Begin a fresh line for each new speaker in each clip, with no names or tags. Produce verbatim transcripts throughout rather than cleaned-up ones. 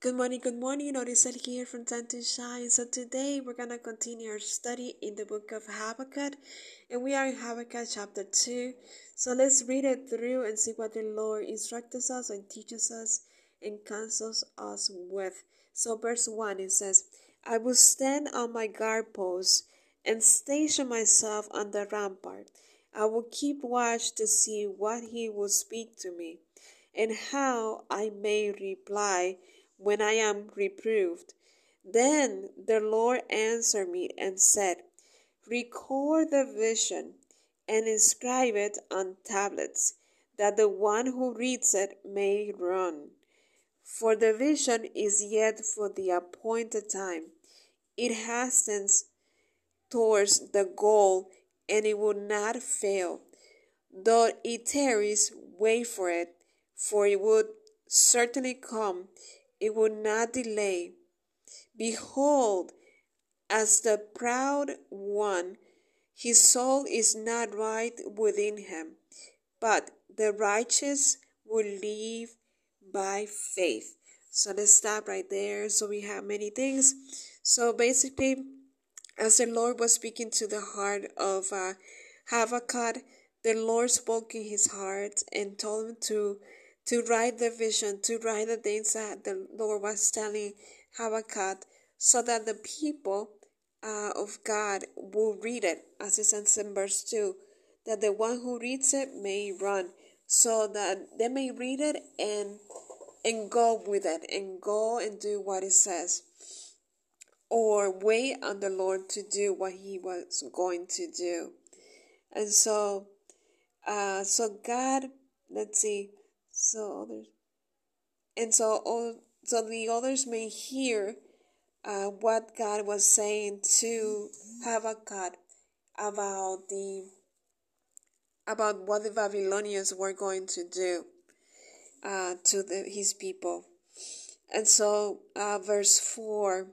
Good morning, good morning. Odisel here from Time to Shine. So today we're gonna continue our study in the book of Habakkuk, and we are in Habakkuk chapter two. So let's read it through and see what the Lord instructs us and teaches us and counsels us with. So verse one it says, "I will stand on my guard post and station myself on the rampart. I will keep watch to see what he will speak to me, and how I may reply when I am reproved." Then the Lord answered me and said, "Record the vision and inscribe it on tablets, that the one who reads it may run. For the vision is yet for the appointed time. It hastens towards the goal, and it will not fail. Though it tarries, wait for it, for it would certainly come. It will not delay. Behold, as the proud one, his soul is not right within him, but the righteous will live by faith." So let's stop right there. So we have many things. So basically, as the Lord was speaking to the heart of uh, Habakkuk, the Lord spoke in his heart and told him to to write the vision, to write the things that the Lord was telling Habakkuk, so that the people uh, of God will read it, as it says in verse two, that the one who reads it may run, so that they may read it and and go with it and go and do what it says, or wait on the Lord to do what he was going to do. And so uh so God, let's see, so others and so all so the others may hear uh what God was saying to Habakkuk about the about what the Babylonians were going to do uh to the, his people. And so uh verse four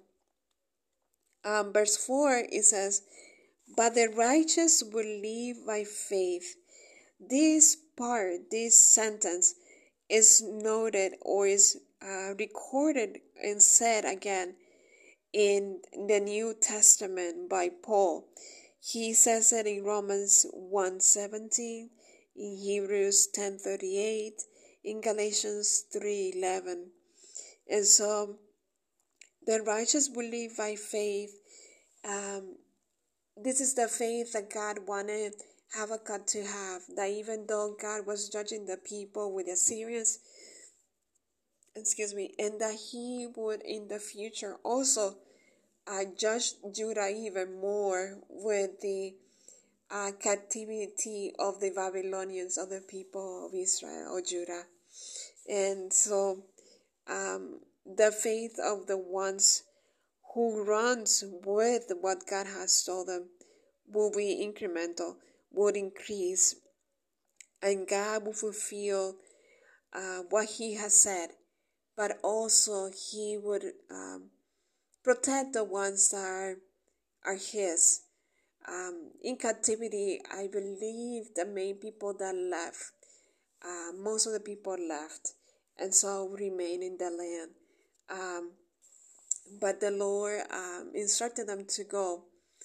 um verse four it says, "But the righteous will live by faith." This part, this sentence, is noted or is uh, recorded and said again in the New Testament by Paul. He says it in Romans one seventeen, in Hebrews ten thirty-eight, in Galatians three eleven. And so the righteous will live by faith. Um, this is the faith that God wanted Habakkuk to have, that even though God was judging the people with the Assyrians, excuse me, and that he would in the future also uh, judge Judah even more with the uh, captivity of the Babylonians, of the people of Israel or Judah. And so um, the faith of the ones who runs with what God has told them will be incremental, would increase, and God will fulfill uh, what He has said, but also He would um, protect the ones that are, are His. Um, in captivity, I believe the main people that left, uh, most of the people left, and so remain in the land. Um, but the Lord um, instructed them to go.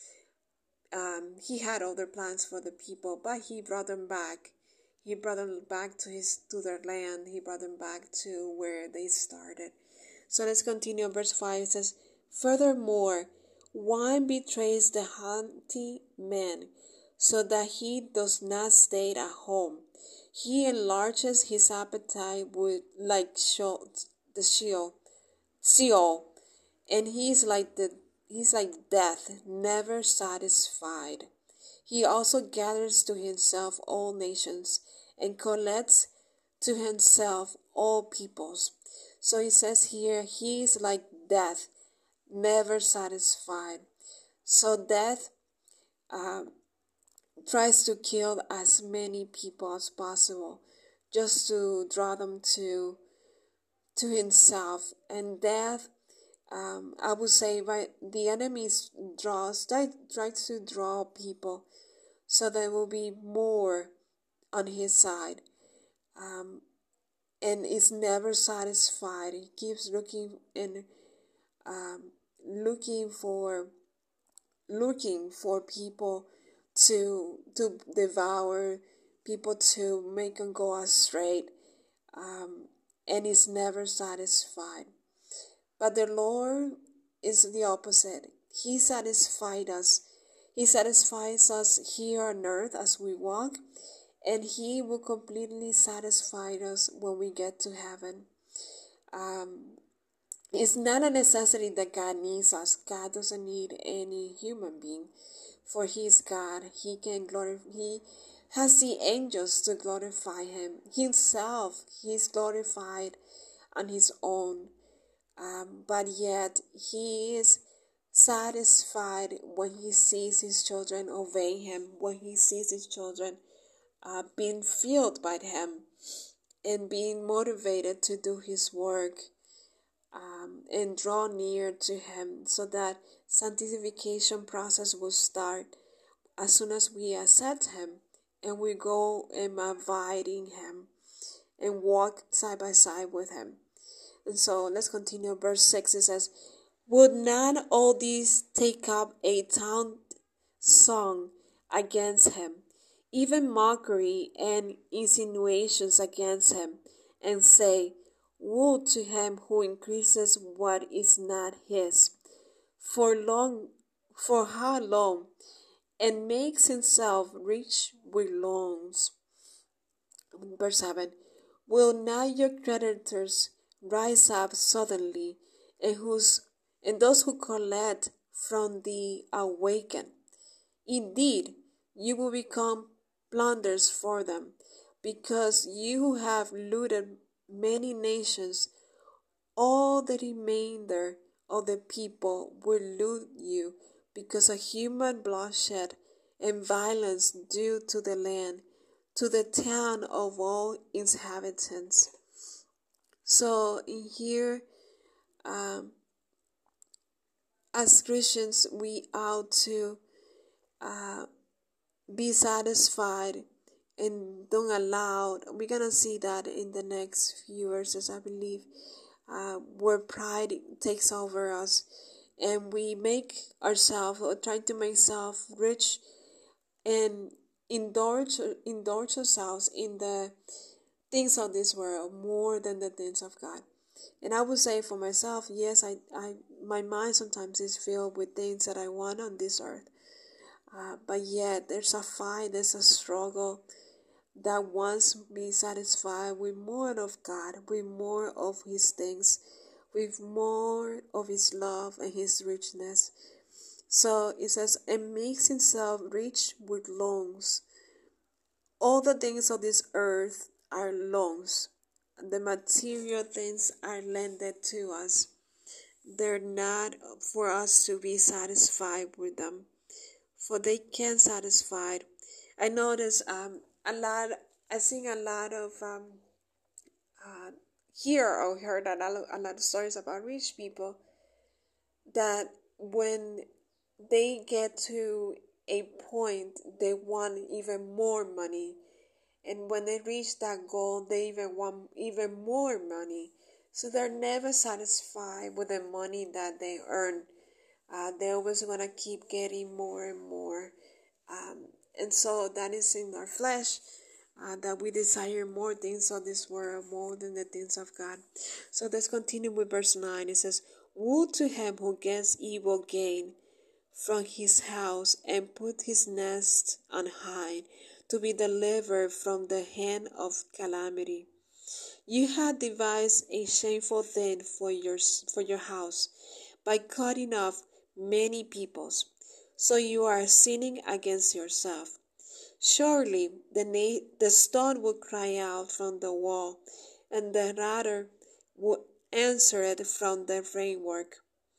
Um, he had other plans for the people, but He brought them back. He brought them back to his to their land. He brought them back to where they started. So let's continue. Verse five it says, "Furthermore, wine betrays the haughty man, so that he does not stay at home. He enlarges his appetite with like Sheol, the Sheol, Sheol, and he is like the he's like death, never satisfied. He also gathers to himself all nations, and collects to himself all peoples." So he says here, he is like death, never satisfied. So death uh, tries to kill as many people as possible, just to draw them to to himself. And death, um, I would say, right, the enemy draws try, tries to draw people, so there will be more on his side. Um, and is never satisfied. He keeps looking and um, looking for looking for people to to devour, people to make them go astray, um, and is never satisfied. But the Lord is the opposite. He satisfied us. He satisfies us here on earth as we walk, and He will completely satisfy us when we get to heaven. Um, it's not a necessity that God needs us. God doesn't need any human being, for He is God. He can glorify. He has the angels to glorify Him. Himself, He is glorified on His own. Um, but yet He is satisfied when He sees His children obey Him, when He sees His children uh, being filled by Him and being motivated to do His work, um, and draw near to Him, so that sanctification process will start as soon as we accept Him and we go and abide in Him and walk side by side with Him. And so let's continue. Verse six, it says, would not all these take up a taunt song against Him, even mockery and insinuations against Him, and say, woe to him who increases what is not his, for long, for how long, and makes himself rich with loans. Verse seven, will not your creditors rise up suddenly, and whose and those who collect from the awaken? Indeed, you will become plunders for them, because you who have looted many nations, all the remainder of the people will loot you, because of human bloodshed and violence due to the land, to the town of all inhabitants. So in here, um, as Christians, we ought to uh, be satisfied and don't allow. We're gonna see that in the next few verses, I believe, uh, where pride takes over us, and we make ourselves or try to make self rich and indulge indulge ourselves in the things of this world more than the things of God. And I would say for myself, yes, I, I my mind sometimes is filled with things that I want on this earth. Uh, but yet there's a fight, there's a struggle that wants to be satisfied with more of God, with more of His things, with more of His love and His richness. So it says, and makes himself rich with loans. All the things of this earth are loans. The material things are lended to us. They're not for us to be satisfied with them, for they can satisfy. I notice um a lot. I seen a lot of um uh, hear or heard a lot, a lot of stories about rich people that when they get to a point, they want even more money, and when they reach that goal, they even want even more money. So they're never satisfied with the money that they earn. Uh, they always want to keep getting more and more. Um, and so that is in our flesh, uh, that we desire more things of this world more than the things of God. So let's continue with verse nine. It says, woe to him who gets evil gain from his house and put his nest on high, to be delivered from the hand of calamity. You had devised a shameful thing for your, for your house by cutting off many peoples. So you are sinning against yourself. Surely the, na- the stone will cry out from the wall, and the rudder will answer it from the framework.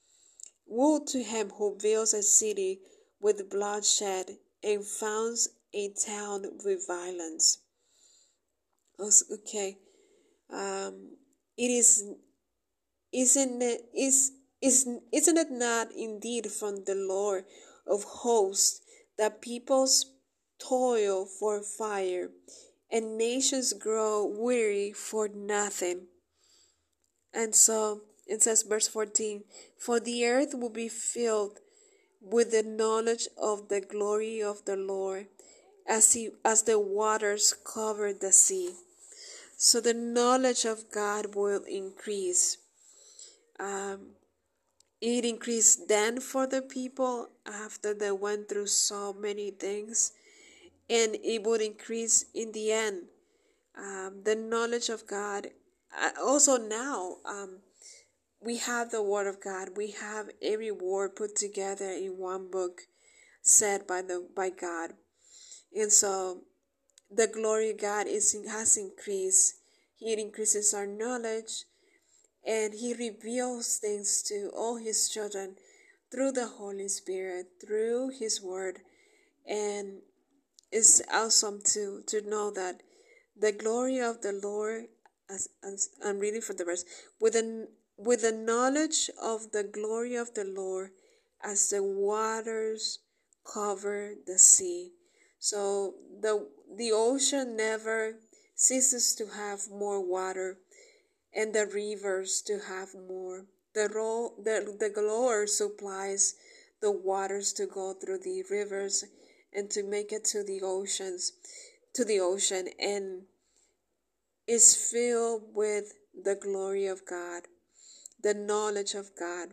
Woe to him who builds a city with bloodshed and founds a town with violence. Okay, um, it is, isn't it, is, is, isn't it not indeed from the Lord of hosts that peoples toil for fire and nations grow weary for nothing. And so it says, verse fourteen, for the earth will be filled with the knowledge of the glory of the Lord, as he as the waters cover the sea. So the knowledge of God will increase. Um, it increased then for the people after they went through so many things, and it would increase in the end. Um, the knowledge of God. Uh, also now, um, we have the Word of God. We have every word put together in one book, said by the by God, and so the glory of God is has increased. He increases our knowledge, and He reveals things to all His children through the Holy Spirit, through His Word, and it's awesome to to know that the glory of the Lord, as, as I'm reading from the verse, with the with the knowledge of the glory of the Lord, as the waters cover the sea. So the the ocean never ceases to have more water, and the rivers to have more. The ro- the the Lord supplies the waters to go through the rivers and to make it to the oceans, to the ocean, and is filled with the glory of God, the knowledge of God.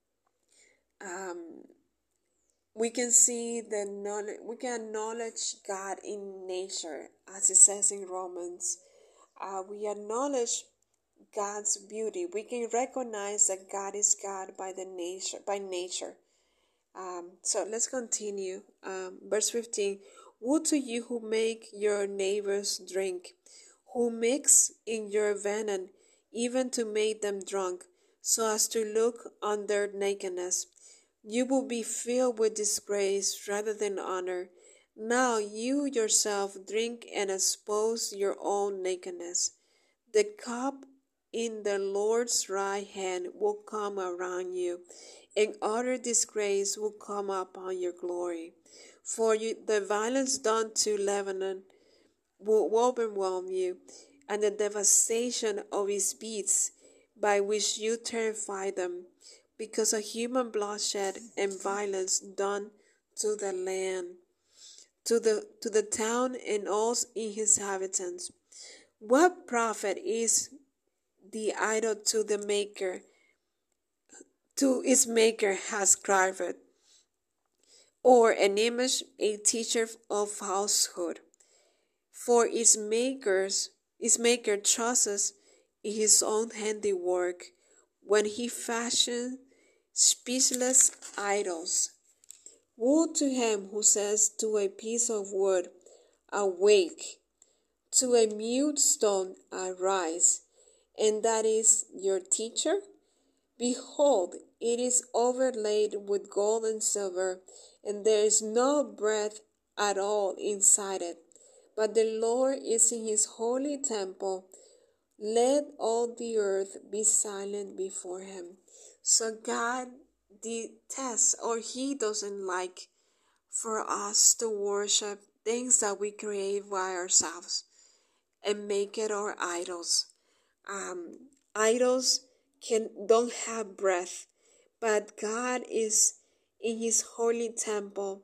Um, we can see the knowledge. We can acknowledge God in nature, as it says in Romans. Uh, we acknowledge God's beauty. We can recognize that God is God by the nature, by nature. Um, so let's continue. Um, verse fifteen. Woe to you who make your neighbors drink, who mix in your venom, even to make them drunk, so as to look on their nakedness. You will be filled with disgrace rather than honor. Now you yourself drink and expose your own nakedness. The cup in the Lord's right hand will come around you, and utter disgrace will come upon your glory. For you, the violence done to Lebanon will overwhelm you, and the devastation of its beasts, by which you terrify them, because of human bloodshed and violence done to the land, to the to the town and all its inhabitants. What profit is the idol to the maker, to its maker has carved, or an image a teacher of falsehood? For its makers, its maker trusts in his own handiwork when he fashions speechless idols. Woe to him who says to a piece of wood, awake, to a mute stone, arise, and that is your teacher? Behold, it is overlaid with gold and silver, and there is no breath at all inside it. But the Lord is in his holy temple. Let all the earth be silent before him. So God detests, or he doesn't like, for us to worship things that we create by ourselves and make it our idols. Um, idols can don't have breath, but God is in his holy temple.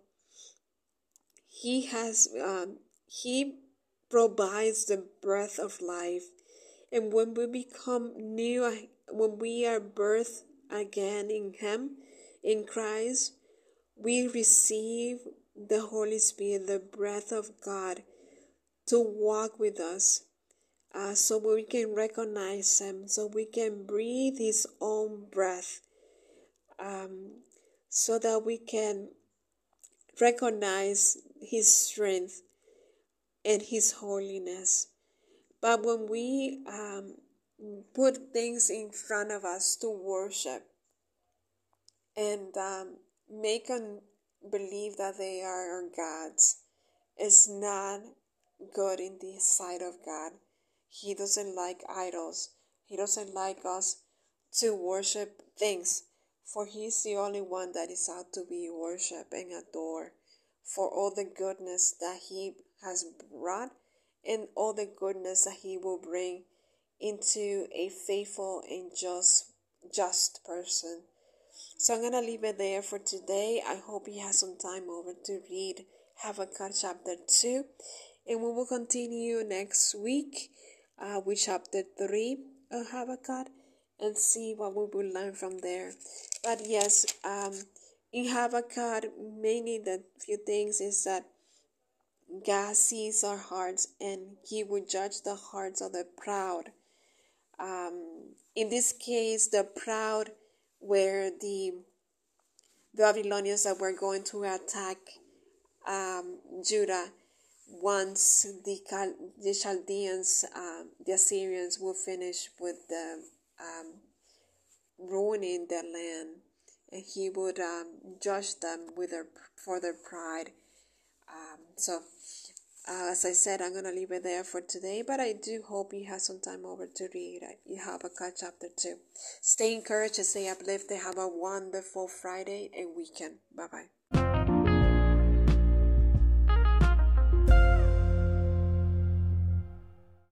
He has um, he provides the breath of life, and when we become new, when we are birthed again in him, in Christ, we receive the Holy Spirit, the breath of God, to walk with us, uh, so we can recognize him, so we can breathe his own breath, um, so that we can recognize his strength and his holiness. But when we um, put things in front of us to worship and um, make them believe that they are our gods, it's not good in the sight of God. He doesn't like idols. He doesn't like us to worship things, for he's the only one that is out to be worshipped and adored for all the goodness that he has brought and all the goodness that he will bring into a faithful and just just person. So I'm going to leave it there for today. I hope you have some time over to read Habakkuk chapter two. And we will continue next week uh, with chapter three of Habakkuk and see what we will learn from there. But yes, um, in Habakkuk, mainly the few things is that God sees our hearts and he will judge the hearts of the proud. Um, in this case, the proud were the Babylonians that were going to attack um, Judah once the Chal- the Chaldeans, uh, the Assyrians, will finish with the um, ruining their land, and he would um, judge them with their for their pride. Um, so, uh, as I said, I'm gonna leave it there for today. But I do hope you have some time over to read. You have Habakkuk chapter two. Stay encouraged and stay uplifted. Have a wonderful Friday and weekend. Bye bye.